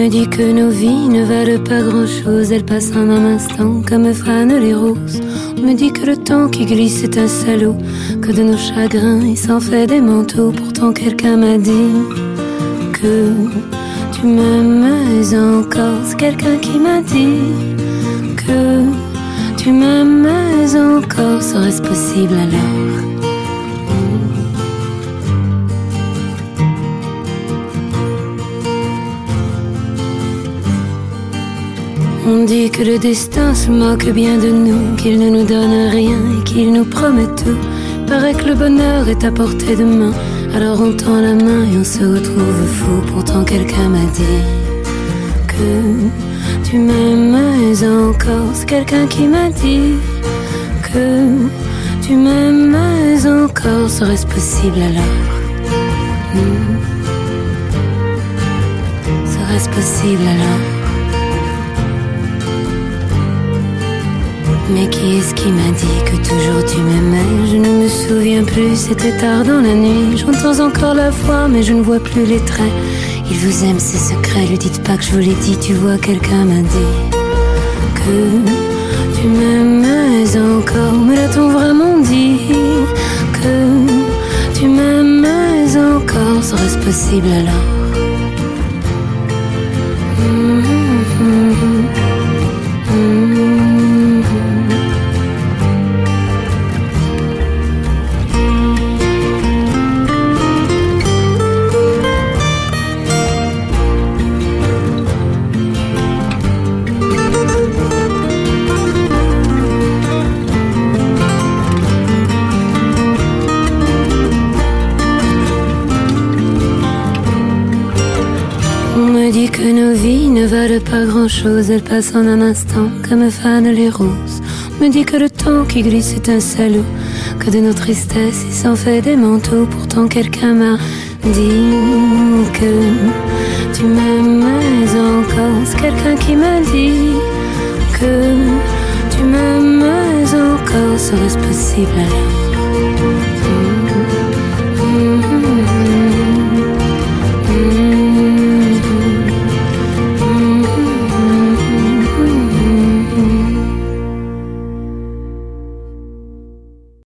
dit que nos vies ne valent pas grand-chose, elles passent en un instant comme fanent les roses. On me dit que le temps qui glisse est un salaud, que de nos chagrins il s'en fait des manteaux. Pourtant quelqu'un m'a dit que tu m'aimes encore. C'est quelqu'un qui m'a dit que tu m'aimes encore. Serait-ce possible alors? On dit que le destin se moque bien de nous, qu'il ne nous donne rien et qu'il nous promet tout. Paraît que le bonheur est à portée de main, alors on tend la main et on se retrouve fou. Pourtant quelqu'un m'a dit que tu m'aimes encore. C'est quelqu'un qui m'a dit que tu m'aimes encore. Serait-ce possible alors? Serait-ce possible alors? Mais qui est-ce qui m'a dit que toujours tu m'aimais? Je ne me souviens plus, c'était tard dans la nuit. J'entends encore la voix, mais je ne vois plus les traits. Il vous aime, ses secrets, lui dites pas que je vous l'ai dit. Tu vois, quelqu'un m'a dit que tu m'aimais encore. Mais l'a-t-on vraiment dit que tu m'aimais encore? Serait-ce possible alors? Que nos vies ne valent pas grand-chose, elles passent en un instant comme fanent les roses. On me dit que le temps qui glisse est un salaud, que de nos tristesses il s'en fait des manteaux. Pourtant quelqu'un m'a dit que tu m'aimes encore. C'est quelqu'un qui m'a dit que tu m'aimes encore. Serait-ce possible alors?